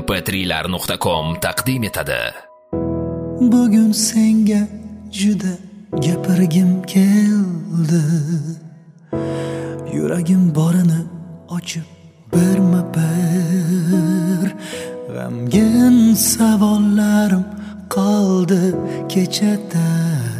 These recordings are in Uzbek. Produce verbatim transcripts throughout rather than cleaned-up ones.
em p tri lar nuqta com taqdim etadi. Bugun senga juda gapirgim keldi. Yuragim borini ochib berma bir. G'amgin savollarim qoldi kechada.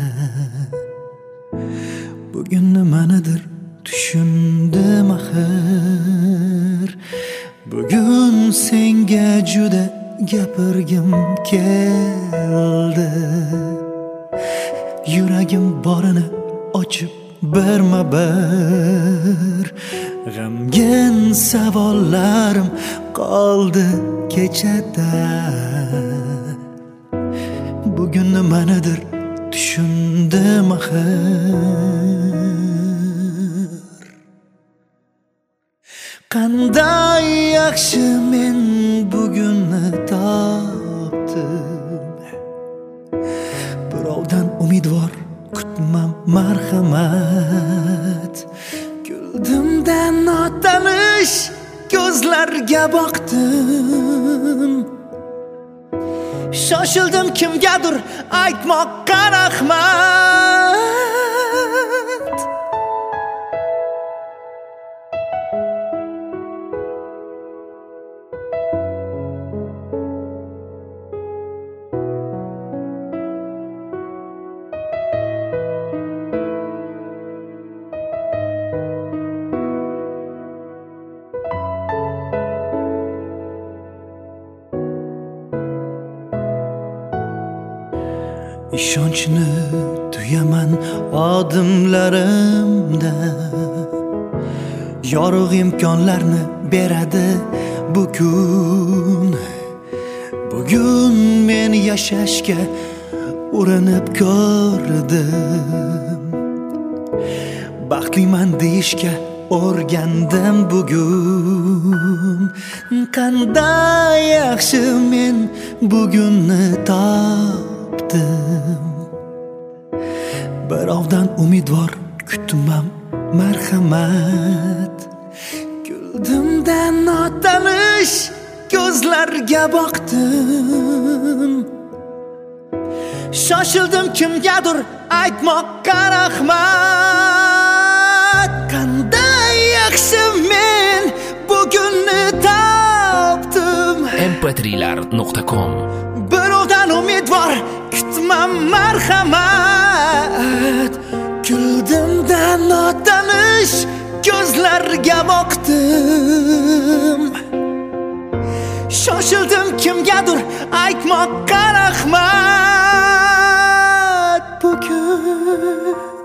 Bugun nimanidir tushundim axir. Bugun senga juda gapirgim keldi. Yuragim borini ochib berma bir. G'amgin savollarim qoldi kechada. Bugun nimanidir tushundim axir. Qanday yaxshi men bugunni topdim. Birovdan umidvor kutmam marhamat. Guldimda notanish ko'zlarga boqdim. Shoshildim kimgadir aytmoqqa rahmat. Ishonchni tuyaman odimlarimda. Yorug' imkonlarni beradi bu kun. Bugun men yashashga urinib ko'rdim. Baxtliman deyishga o'rgandim bugun. Qanday yaxshi men bugunni topdim. Birovdan umidvor kutmam marhamat. Guldimda notanish ko'zlarga boqdim. Shoshildim kimgadir aytmoqqa rahmat. Qanday yaxshi men bugunni topdim. em p tri lar nuqta com Birovdan umidvor kutmam marhamat. Guldimda notanish ko'zlarga boqdim. Shoshildim kimgadir aytmoqqa rahmat. Bugun